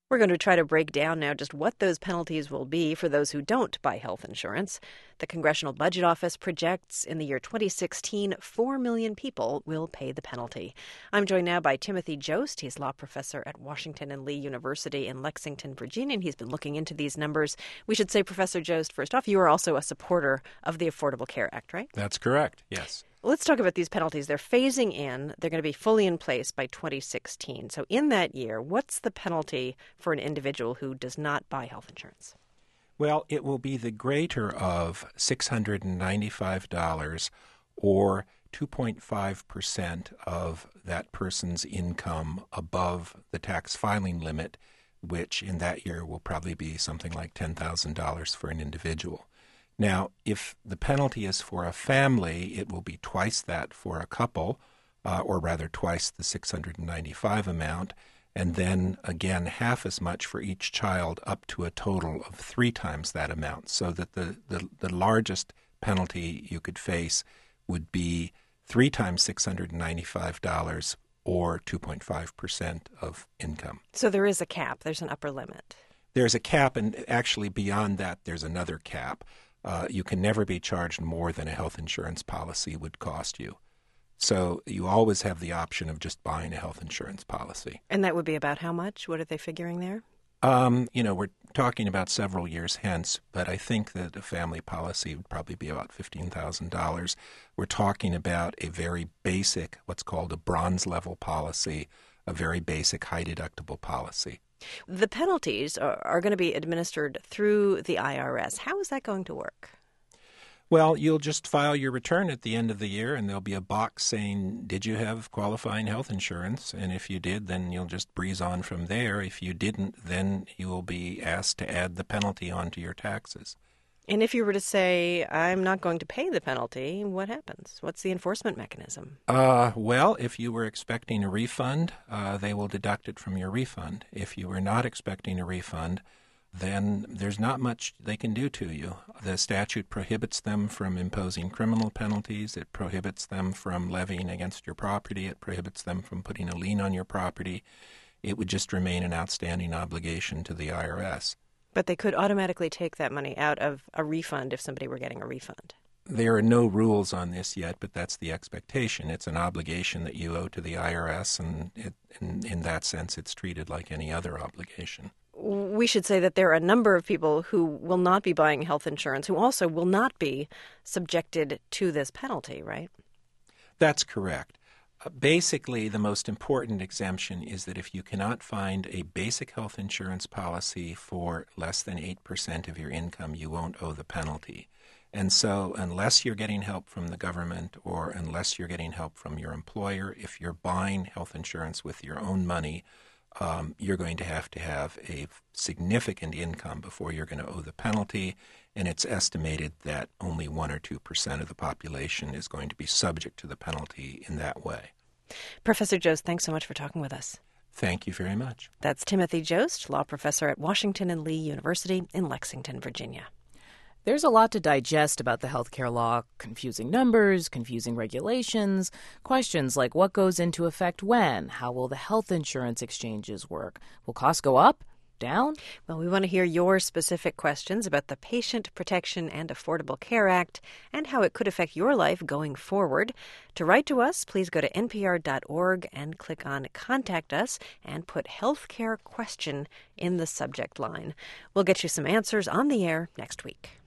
We're going to try to break down now just what those penalties will be for those who don't buy health insurance. The Congressional Budget Office projects in the year 2016, 4 million people will pay the penalty. I'm joined now by Timothy Jost. He's law professor at Washington and Lee University in Lexington, Virginia, and he's been looking into these numbers. We should say, Professor Jost, first off, you are also a supporter of the Affordable Care Act, right? That's correct, yes. Let's talk about these penalties. They're phasing in. They're going to be fully in place by 2016. So in that year, what's the penalty for an individual who does not buy health insurance? Well, it will be the greater of $695 or 2.5% of that person's income above the tax filing limit, which in that year will probably be something like $10,000 for an individual. Now, if the penalty is for a family, it will be twice that for a couple, or rather twice the $695 amount, and then again half as much for each child up to a total of 3 times that amount, so that the largest penalty you could face would be 3 times $695 or 2.5% of income. So there is a cap. There's an upper limit. There's a cap, and actually beyond that there's another cap. You can never be charged more than a health insurance policy would cost you. So you always have the option of just buying a health insurance policy. And that would be about how much? What are they figuring there? We're talking about several years hence, but I think that a family policy would probably be about $15,000. We're talking about a very basic, what's called a bronze level policy, a very basic high deductible policy. The penalties are going to be administered through the IRS. How is that going to work? Well, you'll just file your return at the end of the year, and there'll be a box saying, did you have qualifying health insurance? And if you did, then you'll just breeze on from there. If you didn't, then you will be asked to add the penalty onto your taxes. And if you were to say, I'm not going to pay the penalty, what happens? What's the enforcement mechanism? Well, if you were expecting a refund, they will deduct it from your refund. If you were not expecting a refund, then there's not much they can do to you. The statute prohibits them from imposing criminal penalties. It prohibits them from levying against your property. It prohibits them from putting a lien on your property. It would just remain an outstanding obligation to the IRS. But they could automatically take that money out of a refund if somebody were getting a refund. There are no rules on this yet, but that's the expectation. It's an obligation that you owe to the IRS, and in that sense, it's treated like any other obligation. We should say that there are a number of people who will not be buying health insurance who also will not be subjected to this penalty, right? That's correct. Basically, the most important exemption is that if you cannot find a basic health insurance policy for less than 8% of your income, you won't owe the penalty. And so unless you're getting help from the government or unless you're getting help from your employer, if you're buying health insurance with your own money, you're going to have a significant income before you're going to owe the penalty. And it's estimated that only 1 or 2% of the population is going to be subject to the penalty in that way. Professor Jost, thanks so much for talking with us. Thank you very much. That's Timothy Jost, law professor at Washington and Lee University in Lexington, Virginia. There's a lot to digest about the healthcare law: confusing numbers, confusing regulations, questions like what goes into effect when, how will the health insurance exchanges work, will costs go up, down? Well, we want to hear your specific questions about the Patient Protection and Affordable Care Act and how it could affect your life going forward. To write to us, please go to npr.org and click on Contact Us and put Healthcare Question in the subject line. We'll get you some answers on the air next week.